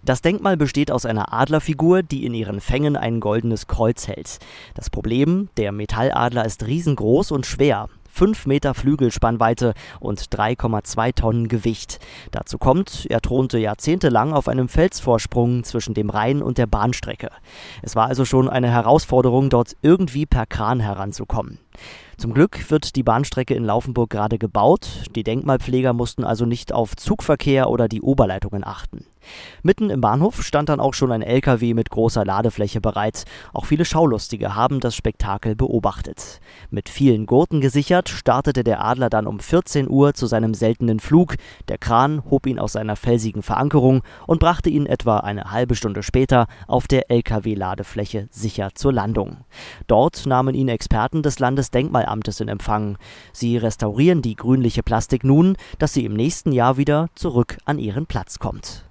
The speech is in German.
Das Denkmal besteht aus einer Adlerfigur, die in ihren Fängen ein goldenes Kreuz hält. Das Problem: der Metalladler ist riesengroß und schwer. 5 Meter Flügelspannweite und 3,2 Tonnen Gewicht. Dazu kommt, er thronte jahrzehntelang auf einem Felsvorsprung zwischen dem Rhein und der Bahnstrecke. Es war also schon eine Herausforderung, dort irgendwie per Kran heranzukommen. Zum Glück wird die Bahnstrecke in Laufenburg gerade gebaut. Die Denkmalpfleger mussten also nicht auf Zugverkehr oder die Oberleitungen achten. Mitten im Bahnhof stand dann auch schon ein LKW mit großer Ladefläche bereit. Auch viele Schaulustige haben das Spektakel beobachtet. Mit vielen Gurten gesichert, startete der Adler dann um 14 Uhr zu seinem seltenen Flug. Der Kran hob ihn aus seiner felsigen Verankerung und brachte ihn etwa eine halbe Stunde später auf der LKW-Ladefläche sicher zur Landung. Dort nahmen ihn Experten des Landesdenkmalamtes in Empfang. Sie restaurieren die grünliche Plastik nun, dass sie im nächsten Jahr wieder zurück an ihren Platz kommt.